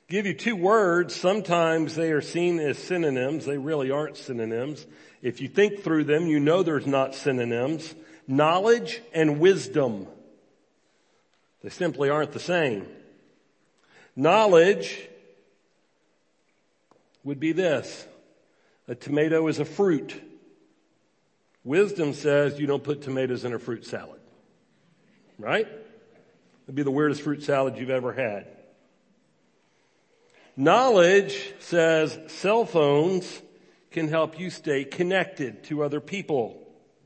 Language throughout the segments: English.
Give you two words. Sometimes they are seen as synonyms. They really aren't synonyms. If you think through them, you know there's not synonyms. Knowledge and wisdom. They simply aren't the same. Knowledge would be this. A tomato is a fruit. Wisdom says you don't put tomatoes in a fruit salad. Right? It'd be the weirdest fruit salad you've ever had. Knowledge says cell phones can help you stay connected to other people.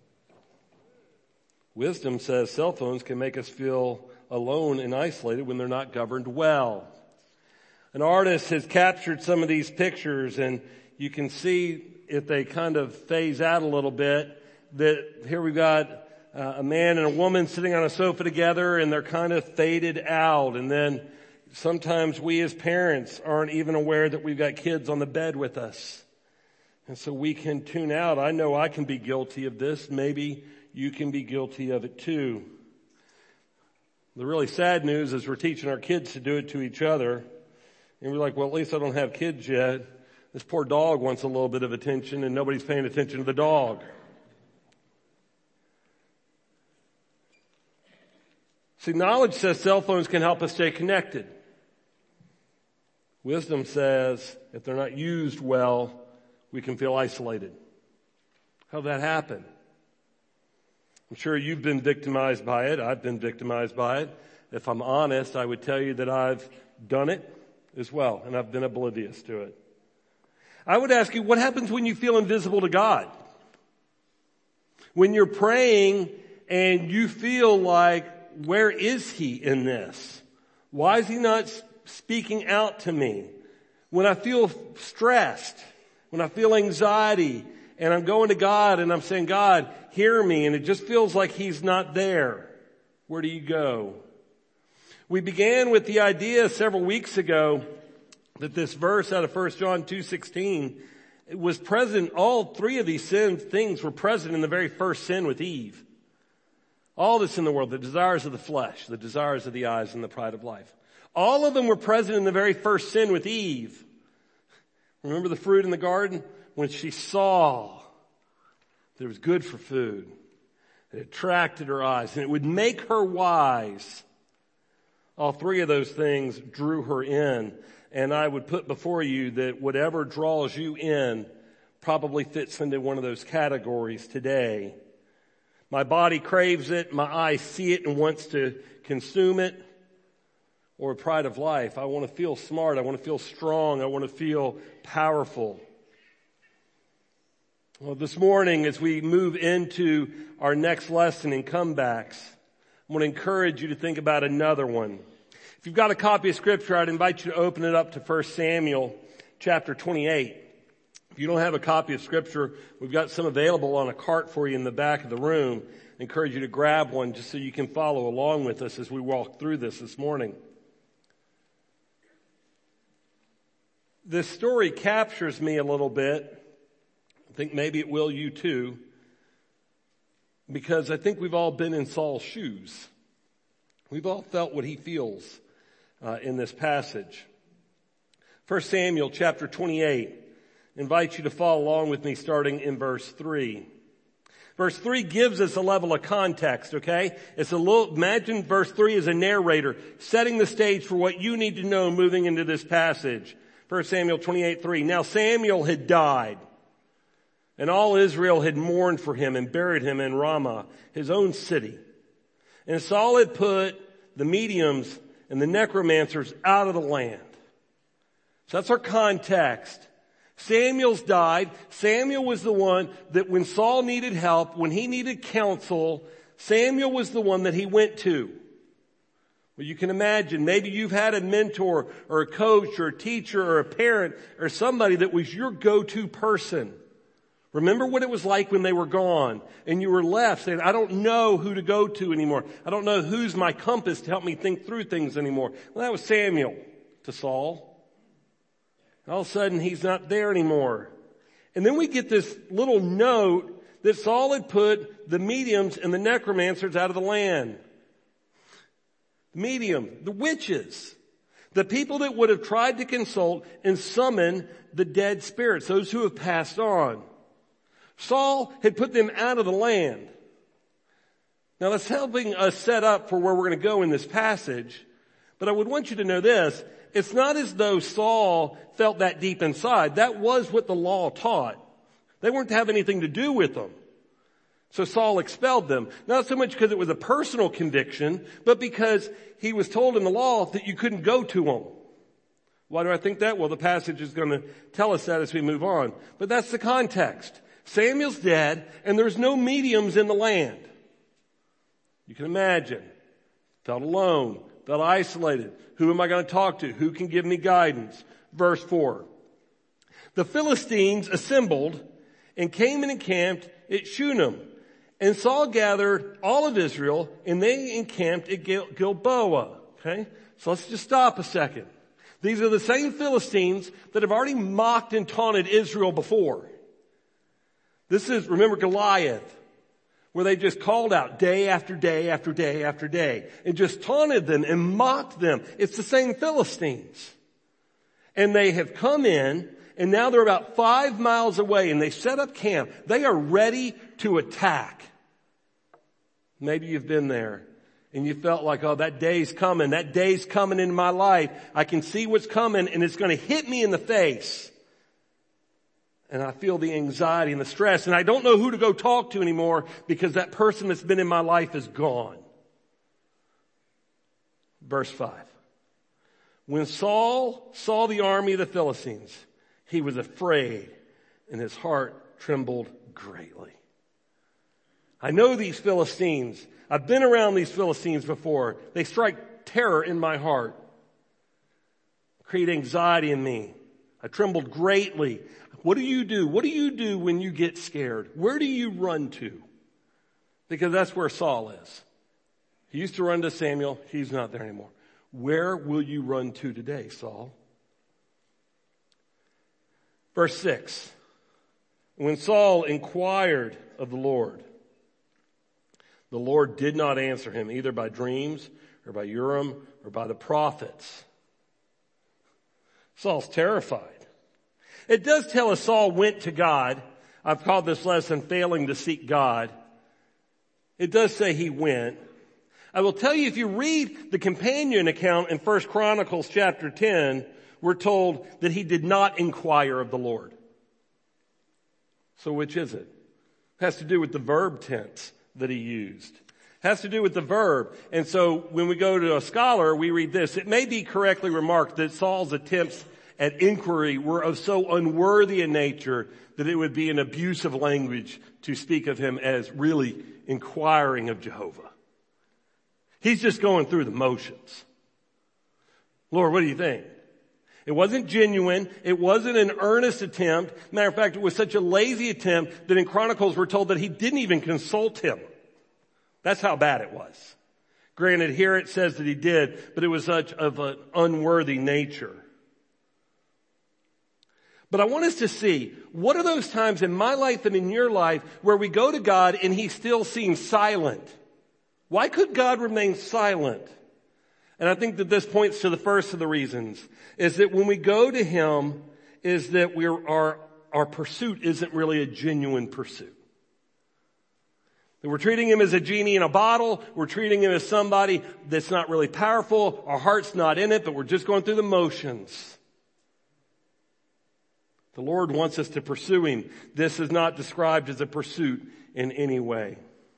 Wisdom says cell phones can make us feel alone and isolated when they're not governed well. An artist has captured some of these pictures, and you can see if they kind of phase out a little bit that here we've got a man and a woman sitting on a sofa together, and they're kind of faded out. And then sometimes we as parents aren't even aware that we've got kids on the bed with us. And so we can tune out. I know I can be guilty of this. Maybe you can be guilty of it too. The really sad news is we're teaching our kids to do it to each other. And we're like, well, at least I don't have kids yet. This poor dog wants a little bit of attention, and nobody's paying attention to the dog. See, knowledge says cell phones can help us stay connected. Wisdom says if they're not used well, we can feel isolated. How'd that happen? I'm sure you've been victimized by it. I've been victimized by it. If I'm honest, I would tell you that I've done it as well, and I've been oblivious to it. I would ask you, what happens when you feel invisible to God? When you're praying and you feel like, where is He in this? Why is He not speaking out to me? When I feel stressed, when I feel anxiety, and I'm going to God and I'm saying, God, hear me, and it just feels like He's not there. Where do you go? We began with the idea several weeks ago that this verse out of 1 John 2:16 was present. All three of these things were present in the very first sin with Eve. All this in the world, the desires of the flesh, the desires of the eyes, and the pride of life. All of them were present in the very first sin with Eve. Remember the fruit in the garden? When she saw that it was good for food, it attracted her eyes, and it would make her wise. All three of those things drew her in. And I would put before you that whatever draws you in probably fits into one of those categories today. My body craves it. My eyes see it and wants to consume it. Or pride of life. I want to feel smart. I want to feel strong. I want to feel powerful. Well, this morning as we move into our next lesson in comebacks, I want to encourage you to think about another one. If you've got a copy of Scripture, I'd invite you to open it up to 1 Samuel chapter 28. If you don't have a copy of Scripture, we've got some available on a cart for you in the back of the room. I encourage you to grab one just so you can follow along with us as we walk through this morning. This story captures me a little bit. I think maybe it will you too, because I think we've all been in Saul's shoes. We've all felt what he feels in this passage. 1 Samuel chapter 28. I invite you to follow along with me starting in verse 3. Verse 3 gives us a level of context, okay? Imagine verse 3 as a narrator setting the stage for what you need to know moving into this passage. 1 Samuel 28:3. Now Samuel had died, and all Israel had mourned for him and buried him in Ramah, his own city. And Saul had put the mediums and the necromancers out of the land. So that's our context. Samuel's died. Samuel was the one that when Saul needed help, when he needed counsel, Samuel was the one that he went to. Well, you can imagine, maybe you've had a mentor or a coach or a teacher or a parent or somebody that was your go-to person. Remember what it was like when they were gone and you were left saying, I don't know who to go to anymore. I don't know who's my compass to help me think through things anymore. Well, that was Samuel to Saul. All of a sudden, he's not there anymore. And then we get this little note that Saul had put the mediums and the necromancers out of the land. The medium, the witches. The people that would have tried to consult and summon the dead spirits, those who have passed on. Saul had put them out of the land. Now that's helping us set up for where we're going to go in this passage. But I would want you to know this. It's not as though Saul felt that deep inside. That was what the law taught. They weren't to have anything to do with them. So Saul expelled them. Not so much because it was a personal conviction, but because he was told in the law that you couldn't go to them. Why do I think that? Well, the passage is going to tell us that as we move on. But that's the context. Samuel's dead, and there's no mediums in the land. You can imagine. Felt alone. Felt isolated. Who am I going to talk to? Who can give me guidance? Verse 4. The Philistines assembled and came and encamped at Shunem. And Saul gathered all of Israel, and they encamped at Gilboa. Okay? So let's just stop a second. These are the same Philistines that have already mocked and taunted Israel before. This is, remember Goliath, where they just called out day after day after day after day and just taunted them and mocked them. It's the same Philistines. And they have come in, and now they're about 5 miles away, and they set up camp. They are ready to attack. Maybe you've been there and you felt like, oh, that day's coming. That day's coming in my life. I can see what's coming, and it's going to hit me in the face. And I feel the anxiety and the stress, and I don't know who to go talk to anymore because that person that's been in my life is gone. Verse 5. When Saul saw the army of the Philistines, he was afraid, and his heart trembled greatly. I know these Philistines. I've been around these Philistines before. They strike terror in my heart, create anxiety in me. I trembled greatly. What do you do? What do you do when you get scared? Where do you run to? Because that's where Saul is. He used to run to Samuel. He's not there anymore. Where will you run to today, Saul? Verse 6. When Saul inquired of the Lord did not answer him either by dreams or by Urim or by the prophets. Saul's terrified. It does tell us Saul went to God. I've called this lesson failing to seek God. It does say he went. I will tell you, if you read the companion account in 1 Chronicles chapter 10, we're told that he did not inquire of the Lord. So which is it? It has to do with the verb tense that he used. It has to do with the verb. And so when we go to a scholar, we read this. It may be correctly remarked that Saul's attempts at inquiry were of so unworthy a nature that it would be an abuse of language to speak of him as really inquiring of Jehovah. He's just going through the motions. Lord, what do you think? It wasn't genuine. It wasn't an earnest attempt. Matter of fact, it was such a lazy attempt that in Chronicles we're told that he didn't even consult him. That's how bad it was. Granted, here it says that he did, but it was such of an unworthy nature. But I want us to see, what are those times in my life and in your life where we go to God and he still seems silent? Why could God remain silent? And I think that this points to the first of the reasons, is that when we go to him, is that our pursuit isn't really a genuine pursuit. That we're treating him as a genie in a bottle. We're treating him as somebody that's not really powerful. Our heart's not in it, but we're just going through the motions. The Lord wants us to pursue him. This is not described as a pursuit in any way.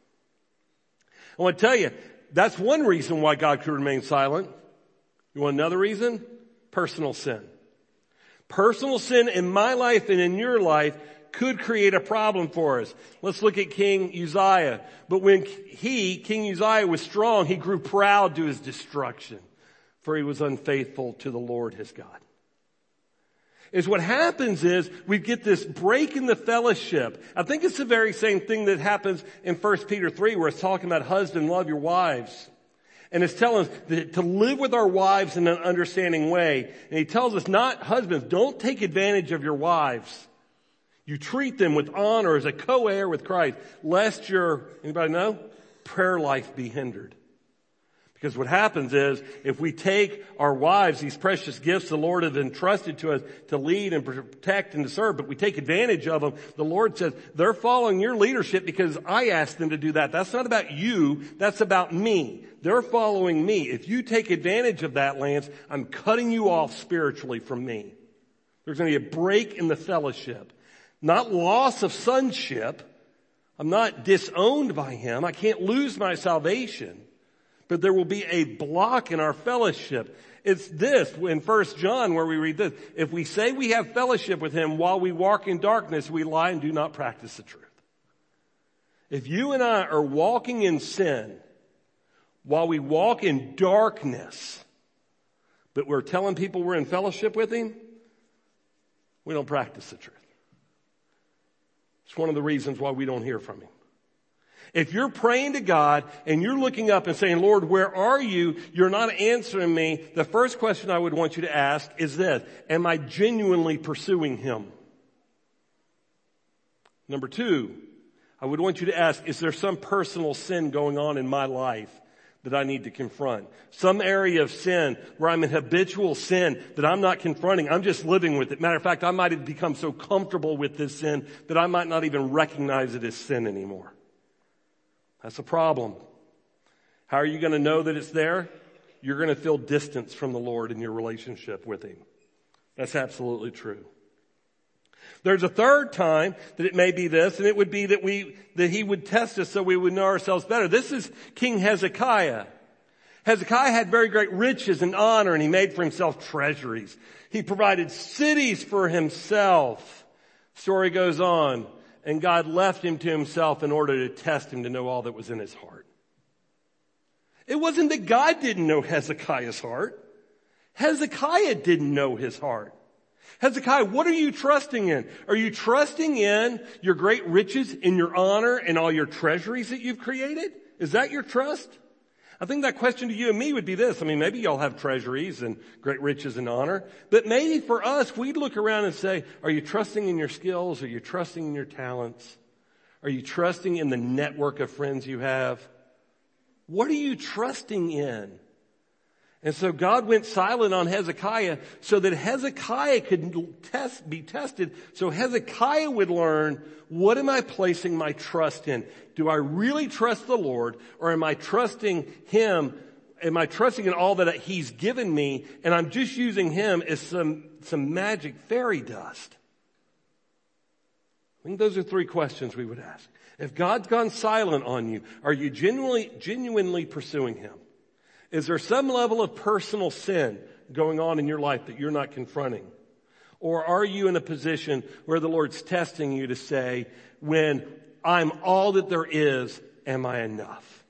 I want to tell you, that's one reason why God could remain silent. You want another reason? Personal sin. Personal sin in my life and in your life could create a problem for us. Let's look at King Uzziah. But when King Uzziah was strong, he grew proud to his destruction, for he was unfaithful to the Lord his God. Is what happens is we get this break in the fellowship. I think it's the very same thing that happens in 1 Peter 3 where it's talking about husband, love your wives. And it's telling us to live with our wives in an understanding way. And he tells us not, husbands, don't take advantage of your wives. You treat them with honor as a co-heir with Christ, lest your, anybody know? Prayer life be hindered. Because what happens is, if we take our wives, these precious gifts the Lord has entrusted to us to lead and protect and to serve, but we take advantage of them, the Lord says, they're following your leadership because I asked them to do that. That's not about you, that's about me. They're following me. If you take advantage of that, Lance, I'm cutting you off spiritually from me. There's going to be a break in the fellowship. Not loss of sonship. I'm not disowned by him. I can't lose my salvation. But there will be a block in our fellowship. It's this, in 1 John where we read this. If we say we have fellowship with him while we walk in darkness, we lie and do not practice the truth. If you and I are walking in sin while we walk in darkness, but we're telling people we're in fellowship with him, we don't practice the truth. It's one of the reasons why we don't hear from him. If you're praying to God and you're looking up and saying, Lord, where are you? You're not answering me. The first question I would want you to ask is this: am I genuinely pursuing him? Number two, I would want you to ask, is there some personal sin going on in my life that I need to confront? Some area of sin where I'm in habitual sin that I'm not confronting. I'm just living with it. Matter of fact, I might have become so comfortable with this sin that I might not even recognize it as sin anymore. That's a problem. How are you going to know that it's there? You're going to feel distance from the Lord in your relationship with him. That's absolutely true. There's a third time that it may be this, and it would be that he would test us so we would know ourselves better. This is King Hezekiah. Hezekiah had very great riches and honor, and he made for himself treasuries. He provided cities for himself. Story goes on. And God left him to himself in order to test him to know all that was in his heart. It wasn't that God didn't know Hezekiah's heart. Hezekiah didn't know his heart. Hezekiah, what are you trusting in? Are you trusting in your great riches, in your honor, and all your treasuries that you've created? Is that your trust? I think that question to you and me would be this. I mean, maybe y'all have treasuries and great riches and honor. But maybe for us, we'd look around and say, are you trusting in your skills? Are you trusting in your talents? Are you trusting in the network of friends you have? What are you trusting in? And so God went silent on Hezekiah so that Hezekiah could be tested. So Hezekiah would learn, what am I placing my trust in? Do I really trust the Lord, or am I trusting him? Am I trusting in all that he's given me, and I'm just using him as some magic fairy dust? I think those are three questions we would ask. If God's gone silent on you, are you genuinely pursuing him? Is there some level of personal sin going on in your life that you're not confronting? Or are you in a position where the Lord's testing you to say, when I'm all that there is, am I enough?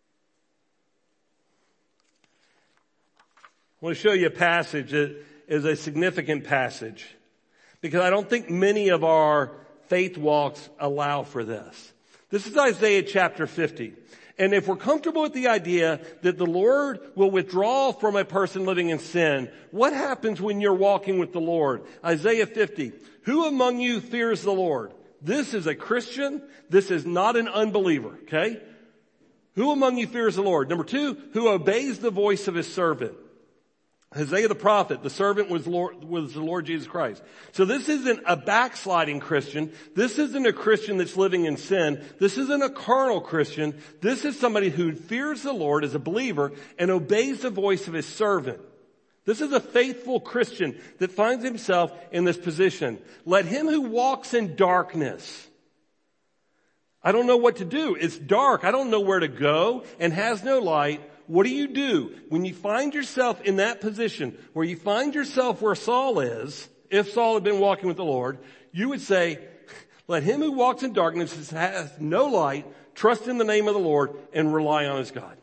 I want to show you a passage that is a significant passage, because I don't think many of our faith walks allow for this. This is Isaiah chapter 50. And if we're comfortable with the idea that the Lord will withdraw from a person living in sin, what happens when you're walking with the Lord? Isaiah 50. Who among you fears the Lord? This is a Christian. This is not an unbeliever, okay? Who among you fears the Lord? Number two, who obeys the voice of his servant? Isaiah the prophet, the servant was the Lord Jesus Christ. So this isn't a backsliding Christian. This isn't a Christian that's living in sin. This isn't a carnal Christian. This is somebody who fears the Lord as a believer and obeys the voice of his servant. This is a faithful Christian that finds himself in this position. Let him who walks in darkness. I don't know what to do. It's dark. I don't know where to go and has no light. What do? When you find yourself in that position, where you find yourself where Saul is, if Saul had been walking with the Lord, you would say, let him who walks in darkness has no light, trust in the name of the Lord and rely on his God.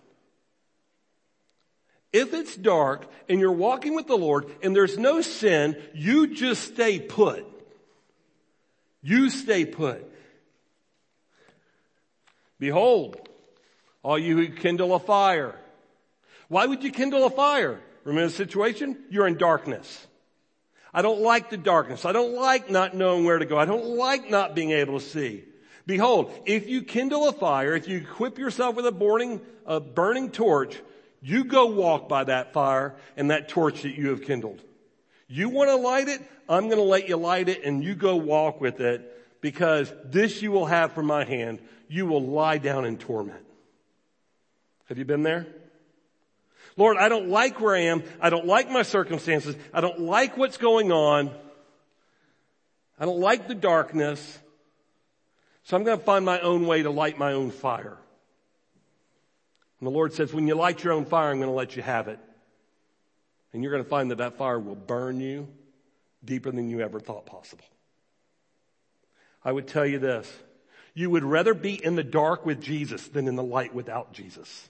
If it's dark and you're walking with the Lord and there's no sin, you just stay put. You stay put. Behold, all you who kindle a fire. Why would you kindle a fire? Remember the situation? You're in darkness. I don't like the darkness. I don't like not knowing where to go. I don't like not being able to see. Behold, if you kindle a fire, if you equip yourself with a burning torch, You go walk by that fire and that torch that you have kindled. You want to light it? I'm going to let you light it, and you go walk with it, because this you will have from my hand. You will lie down in torment. Have you been there? Lord, I don't like where I am. I don't like my circumstances. I don't like what's going on. I don't like the darkness. So I'm going to find my own way to light my own fire. And the Lord says, when you light your own fire, I'm going to let you have it. And you're going to find that that fire will burn you deeper than you ever thought possible. I would tell you this. You would rather be in the dark with Jesus than in the light without Jesus.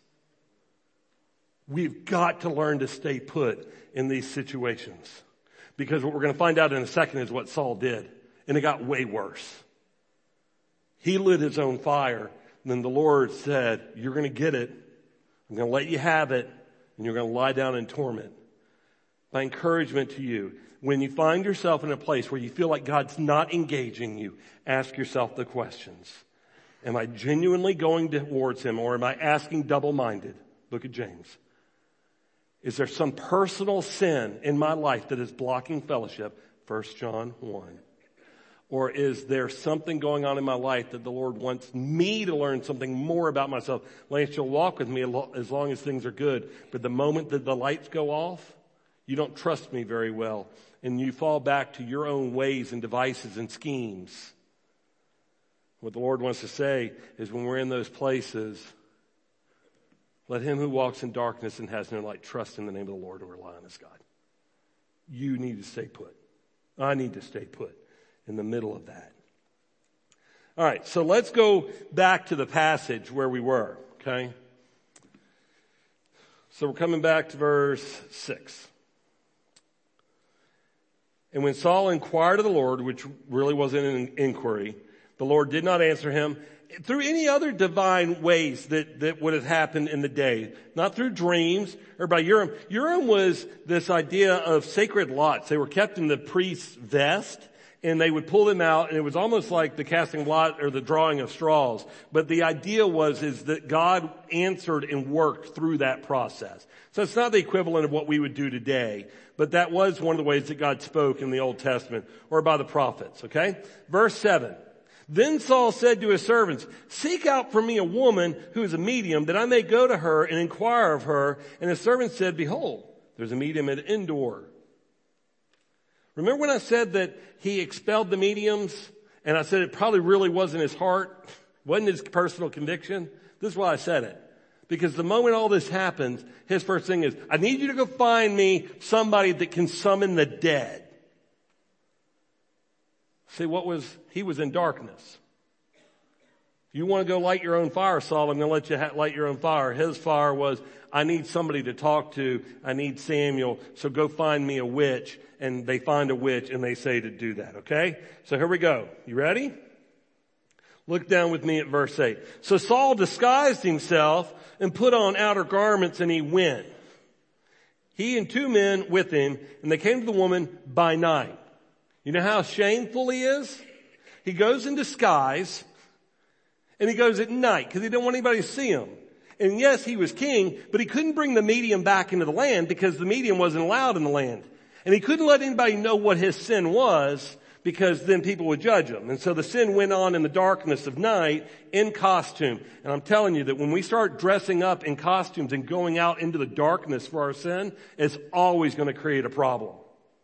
We've got to learn to stay put in these situations. Because what we're going to find out in a second is what Saul did. And it got way worse. He lit his own fire. And then the Lord said, you're going to get it. I'm going to let you have it. And you're going to lie down in torment. My encouragement to you, when you find yourself in a place where you feel like God's not engaging you, ask yourself the questions. Am I genuinely going towards him, or am I asking double-minded? Look at James. Is there some personal sin in my life that is blocking fellowship? 1 John 1. Or is there something going on in my life that the Lord wants me to learn something more about myself? Lance, you'll walk with me as long as things are good. But the moment that the lights go off, you don't trust me very well. And you fall back to your own ways and devices and schemes. What the Lord wants to say is, when we're in those places, let him who walks in darkness and has no light trust in the name of the Lord and rely on his God. You need to stay put. I need to stay put in the middle of that. All right, so let's go back to the passage where we were, okay? So we're coming back to verse 6. And when Saul inquired of the Lord, which really wasn't an inquiry, the Lord did not answer him through any other divine ways that would have happened in the day. Not through dreams or by Urim. Urim was this idea of sacred lots. They were kept in the priest's vest, and they would pull them out, and it was almost like the casting lot or the drawing of straws. But the idea is that God answered and worked through that process. So it's not the equivalent of what we would do today, but that was one of the ways that God spoke in the Old Testament, or by the prophets, okay? Verse 7. Then Saul said to his servants, seek out for me a woman who is a medium, that I may go to her and inquire of her. And his servants said, behold, there's a medium at Endor. Remember when I said that he expelled the mediums? And I said it probably really wasn't his heart, wasn't his personal conviction? This is why I said it. Because the moment all this happens, his first thing is, I need you to go find me somebody that can summon the dead. See, he was in darkness. If you want to go light your own fire, Saul, I'm going to let you light your own fire. His fire was, I need somebody to talk to. I need Samuel. So go find me a witch. And they find a witch and they say to do that. Okay? So here we go. You ready? Look down with me at verse 8. So Saul disguised himself and put on outer garments, and he went. He and 2 men with him, and they came to the woman by night. You know how shameful he is? He goes in disguise, and he goes at night because he didn't want anybody to see him. And yes, he was king, but he couldn't bring the medium back into the land because the medium wasn't allowed in the land. And he couldn't let anybody know what his sin was, because then people would judge him. And so the sin went on in the darkness of night in costume. And I'm telling you that when we start dressing up in costumes and going out into the darkness for our sin, it's always going to create a problem.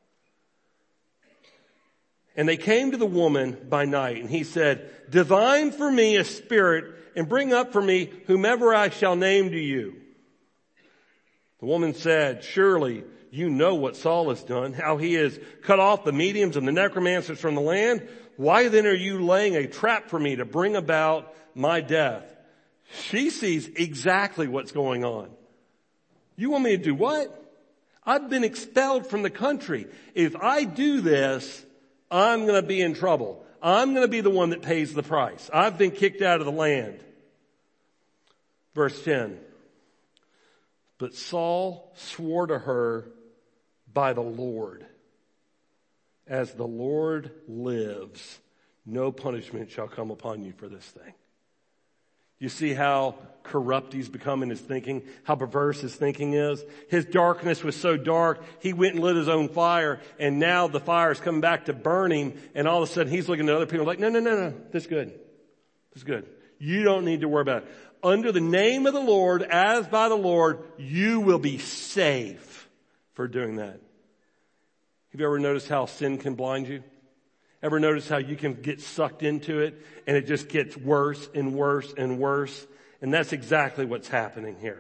And they came to the woman by night, and he said, divine for me a spirit, and bring up for me whomever I shall name to you. The woman said, surely you know what Saul has done, how he has cut off the mediums and the necromancers from the land. Why then are you laying a trap for me to bring about my death? She sees exactly what's going on. You want me to do what? I've been expelled from the country. If I do this, I'm going to be in trouble. I'm going to be the one that pays the price. I've been kicked out of the land. Verse 10. But Saul swore to her by the Lord, as the Lord lives, no punishment shall come upon you for this thing. You see how corrupt he's become in his thinking, how perverse his thinking is. His darkness was so dark, he went and lit his own fire, and now the fire is coming back to burn him, and all of a sudden he's looking at other people like, no, this is good. This is good. You don't need to worry about it. Under the name of the Lord, as by the Lord, you will be safe for doing that. Have you ever noticed how sin can blind you? Ever notice how you can get sucked into it and it just gets worse and worse and worse? And that's exactly what's happening here.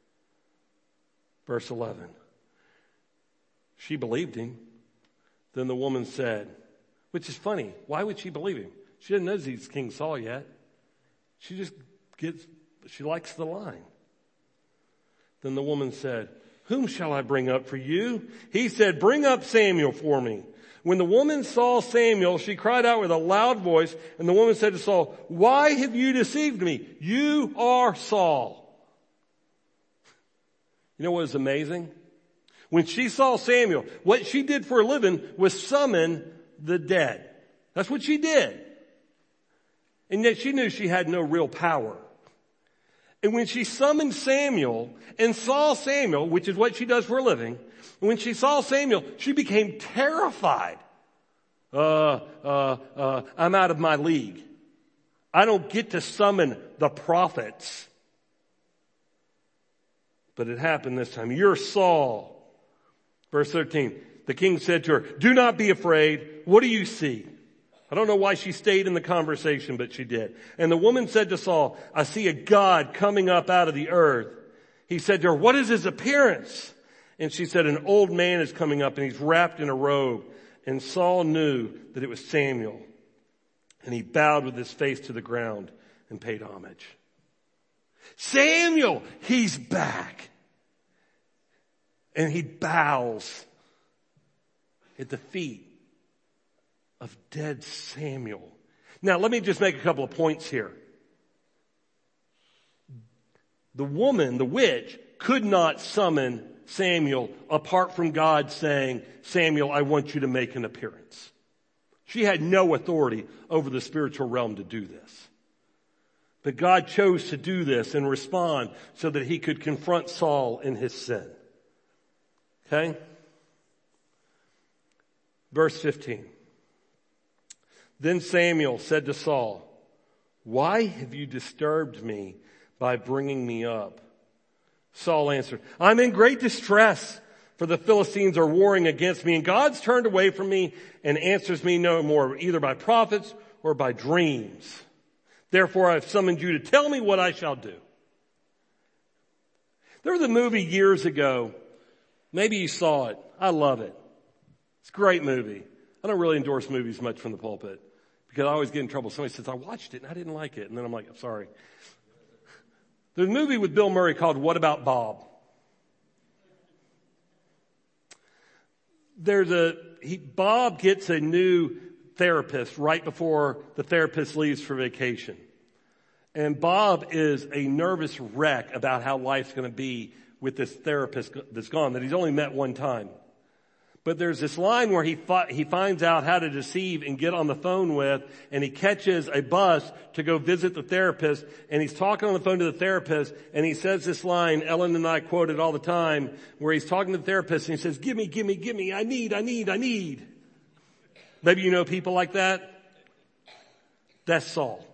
Verse 11. She believed him. Then the woman said, which is funny. Why would she believe him? She didn't know he's King Saul yet. She likes the line. Then the woman said, whom shall I bring up for you? He said, bring up Samuel for me. When the woman saw Samuel, she cried out with a loud voice, and the woman said to Saul, why have you deceived me? You are Saul. You know what is amazing? When she saw Samuel, what she did for a living was summon the dead. That's what she did. And yet she knew she had no real power. And when she summoned Samuel and saw Samuel, which is what she does for a living, when she saw Samuel, she became terrified. I'm out of my league. I don't get to summon the prophets. But it happened this time. You're Saul. Verse 13. The king said to her, do not be afraid. What do you see? I don't know why she stayed in the conversation, but she did. And the woman said to Saul, I see a God coming up out of the earth. He said to her, what is his appearance? And she said, an old man is coming up and he's wrapped in a robe. And Saul knew that it was Samuel. And he bowed with his face to the ground and paid homage. Samuel, he's back. And he bows at the feet of dead Samuel. Now, let me just make a couple of points here. The woman, the witch, could not summon Samuel apart from God saying, Samuel, I want you to make an appearance. She had no authority over the spiritual realm to do this. But God chose to do this and respond so that he could confront Saul in his sin. Okay? Verse 15. Then Samuel said to Saul, why have you disturbed me by bringing me up? Saul answered, I'm in great distress, for the Philistines are warring against me, and God's turned away from me and answers me no more, either by prophets or by dreams. Therefore I have summoned you to tell me what I shall do. There was a movie years ago. Maybe you saw it. I love it. It's a great movie. I don't really endorse movies much from the pulpit because I always get in trouble. Somebody says, I watched it and I didn't like it. And then I'm like, I'm sorry. There's a movie with Bill Murray called What About Bob? Bob gets a new therapist right before the therapist leaves for vacation. And Bob is a nervous wreck about how life's going to be with this therapist that's gone, that he's only met one time. But there's this line where he finds out how to deceive and get on the phone with, and he catches a bus to go visit the therapist, and he's talking on the phone to the therapist, and he says this line, Ellen and I quote it all the time, where he's talking to the therapist, and he says, give me, I need. Maybe you know people like that. That's Saul.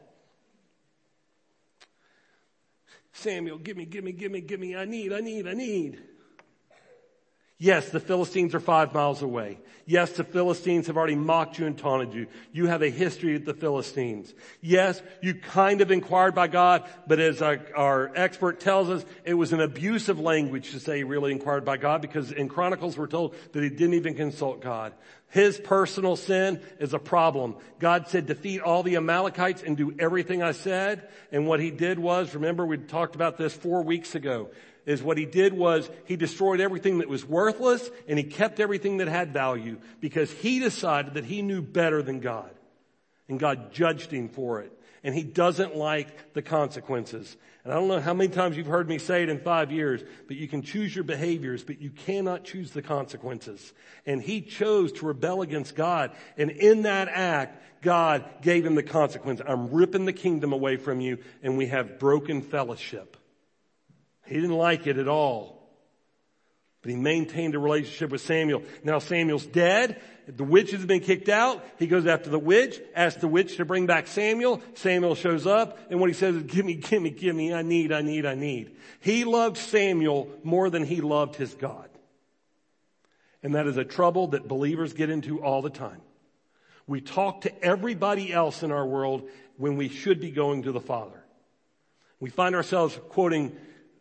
Samuel, give me, I need. Yes, the Philistines are 5 miles away. Yes, the Philistines have already mocked you and taunted you. You have a history with the Philistines. Yes, you kind of inquired by God, but as our expert tells us, it was an abusive language to say he really inquired by God, because in Chronicles we're told that he didn't even consult God. His personal sin is a problem. God said, defeat all the Amalekites and do everything I said. And what he did was, remember we talked about this 4 weeks ago, is what he did was he destroyed everything that was worthless and he kept everything that had value because he decided that he knew better than God. And God judged him for it. And he doesn't like the consequences. And I don't know how many times you've heard me say it in 5 years, but you can choose your behaviors, but you cannot choose the consequences. And he chose to rebel against God. And in that act, God gave him the consequence. I'm ripping the kingdom away from you, and we have broken fellowship. He didn't like it at all. But he maintained a relationship with Samuel. Now Samuel's dead. The witch has been kicked out. He goes after the witch, asks the witch to bring back Samuel. Samuel shows up, and what he says is, give me, I need. He loved Samuel more than he loved his God. And that is a trouble that believers get into all the time. We talk to everybody else in our world when we should be going to the Father. We find ourselves quoting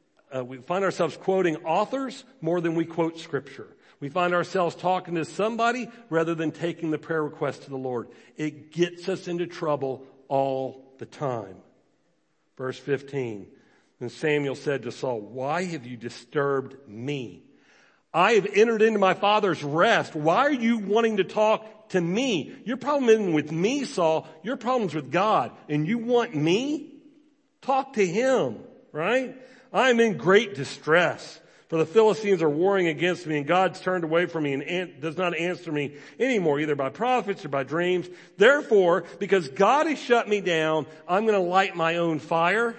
authors more than we quote Scripture. We find ourselves talking to somebody rather than taking the prayer request to the Lord. It gets us into trouble all the time. Verse 15. Then Samuel said to Saul, why have you disturbed me? I have entered into my father's rest. Why are you wanting to talk to me? Your problem isn't with me, Saul. Your problem's with God. And you want me? Talk to him, right? I'm in great distress, for the Philistines are warring against me, and God's turned away from me and does not answer me anymore, either by prophets or by dreams. Therefore, because God has shut me down, I'm going to light my own fire.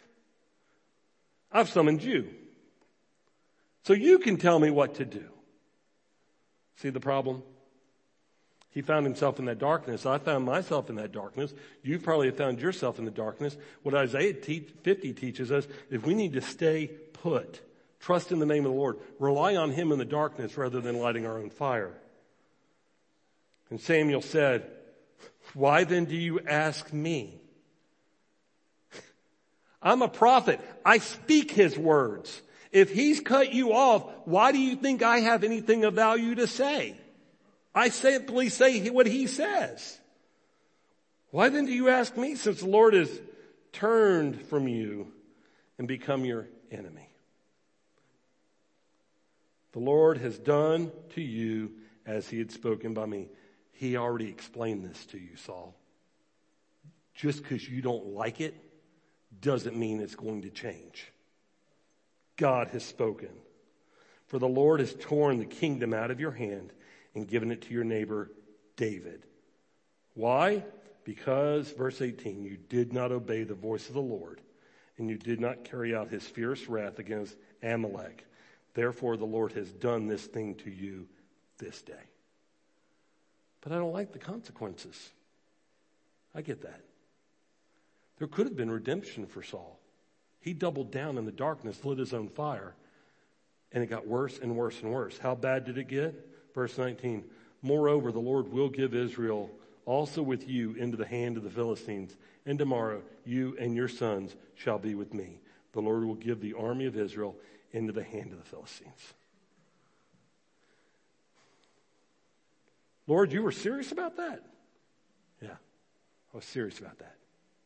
I've summoned you, so you can tell me what to do. See the problem? He found himself in that darkness. I found myself in that darkness. You probably have found yourself in the darkness. What Isaiah 50 teaches us is we need to stay put. Trust in the name of the Lord. Rely on him in the darkness rather than lighting our own fire. And Samuel said, why then do you ask me? I'm a prophet. I speak his words. If he's cut you off, why do you think I have anything of value to say? I simply say what he says. Why then do you ask me, since the Lord has turned from you and become your enemy? The Lord has done to you as he had spoken by me. He already explained this to you, Saul. Just because you don't like it doesn't mean it's going to change. God has spoken. For the Lord has torn the kingdom out of your hand and given it to your neighbor David. Why? Because, verse 18, you did not obey the voice of the Lord, and you did not carry out his fierce wrath against Amalek. Therefore, the Lord has done this thing to you this day. But I don't like the consequences. I get that. There could have been redemption for Saul. He doubled down in the darkness, lit his own fire, and it got worse and worse and worse. How bad did it get? Verse 19, moreover, the Lord will give Israel also with you into the hand of the Philistines, and tomorrow you and your sons shall be with me. The Lord will give the army of Israel into the hand of the Philistines. Lord, you were serious about that? Yeah, I was serious about that.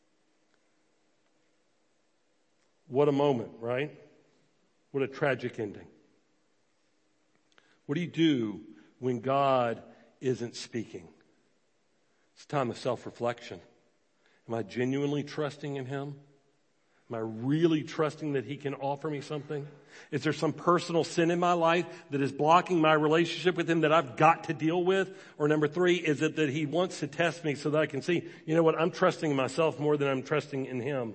What a moment, right? What a tragic ending. What do you do when God isn't speaking? It's a time of self-reflection. Am I genuinely trusting in him? Am I really trusting that he can offer me something? Is there some personal sin in my life that is blocking my relationship with him that I've got to deal with? Or number 3, is it that he wants to test me so that I can see, you know what, I'm trusting in myself more than I'm trusting in him.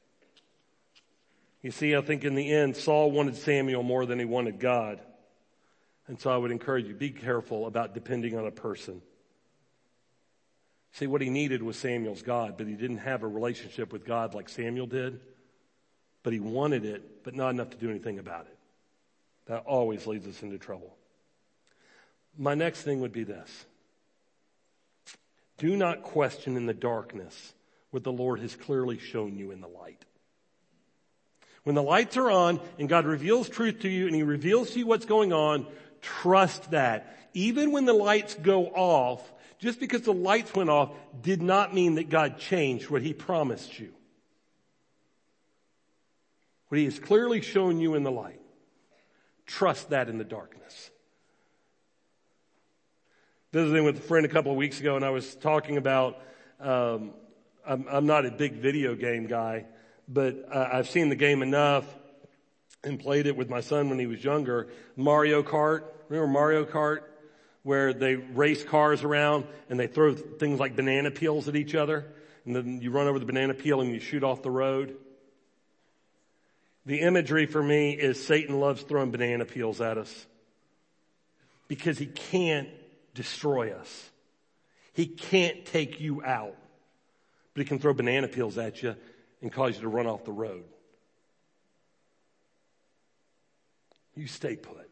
You see, I think in the end, Saul wanted Samuel more than he wanted God. And so I would encourage you, be careful about depending on a person. See, what he needed was Samuel's God, but he didn't have a relationship with God like Samuel did. But he wanted it, but not enough to do anything about it. That always leads us into trouble. My next thing would be this. Do not question in the darkness what the Lord has clearly shown you in the light. When the lights are on and God reveals truth to you and he reveals to you what's going on, trust that. Even when the lights go off, just because the lights went off did not mean that God changed what he promised you. What he has clearly shown you in the light. Trust that in the darkness. Visiting with a friend a couple of weeks ago, and I was talking about I'm not a big video game guy, but I've seen the game enough and played it with my son when he was younger. Mario Kart. Remember Mario Kart? Where they race cars around and they throw things like banana peels at each other. And then you run over the banana peel and you shoot off the road. The imagery for me is Satan loves throwing banana peels at us. Because he can't destroy us. He can't take you out. But he can throw banana peels at you and cause you to run off the road. You stay put.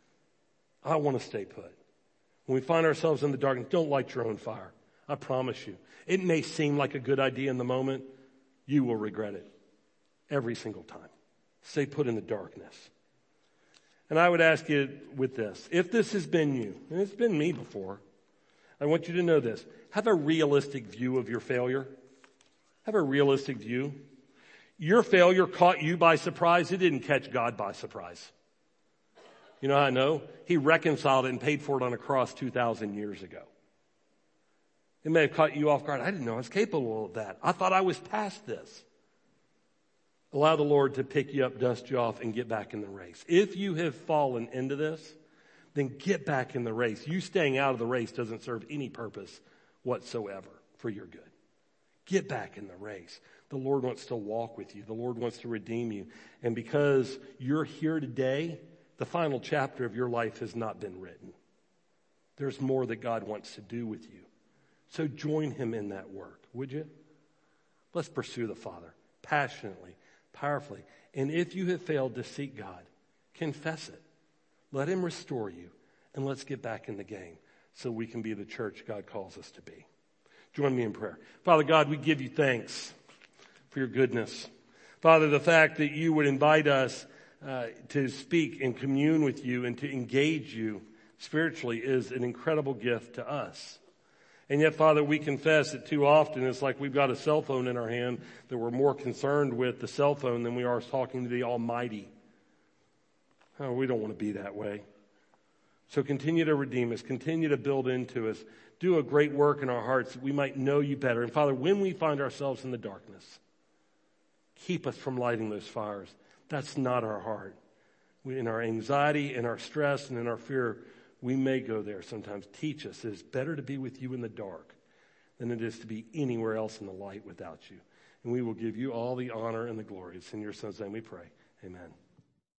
I want to stay put. When we find ourselves in the darkness, don't light your own fire. I promise you. It may seem like a good idea in the moment. You will regret it. Every single time. Stay put in the darkness. And I would ask you with this. If this has been you, and it's been me before, I want you to know this. Have a realistic view of your failure. Have a realistic view. Your failure caught you by surprise. It didn't catch God by surprise. You know how I know? He reconciled it and paid for it on a cross 2,000 years ago. It may have caught you off guard. I didn't know I was capable of that. I thought I was past this. Allow the Lord to pick you up, dust you off, and get back in the race. If you have fallen into this, then get back in the race. You staying out of the race doesn't serve any purpose whatsoever for your good. Get back in the race. The Lord wants to walk with you. The Lord wants to redeem you. And because you're here today, the final chapter of your life has not been written. There's more that God wants to do with you. So join him in that work, would you? Let's pursue the Father passionately, powerfully. And if you have failed to seek God, confess it. Let him restore you. And let's get back in the game so we can be the church God calls us to be. Join me in prayer. Father God, we give you thanks for your goodness. Father, the fact that you would invite us to speak and commune with you and to engage you spiritually is an incredible gift to us. And yet, Father, we confess that too often it's like we've got a cell phone in our hand that we're more concerned with the cell phone than we are talking to the Almighty. Oh, we don't want to be that way. So continue to redeem us. Continue to build into us. Do a great work in our hearts that we might know you better. And Father, when we find ourselves in the darkness, keep us from lighting those fires. That's not our heart. In our anxiety, in our stress, and in our fear, we may go there sometimes. Teach us. It is better to be with you in the dark than it is to be anywhere else in the light without you. And we will give you all the honor and the glory. It's in your Son's name we pray. Amen.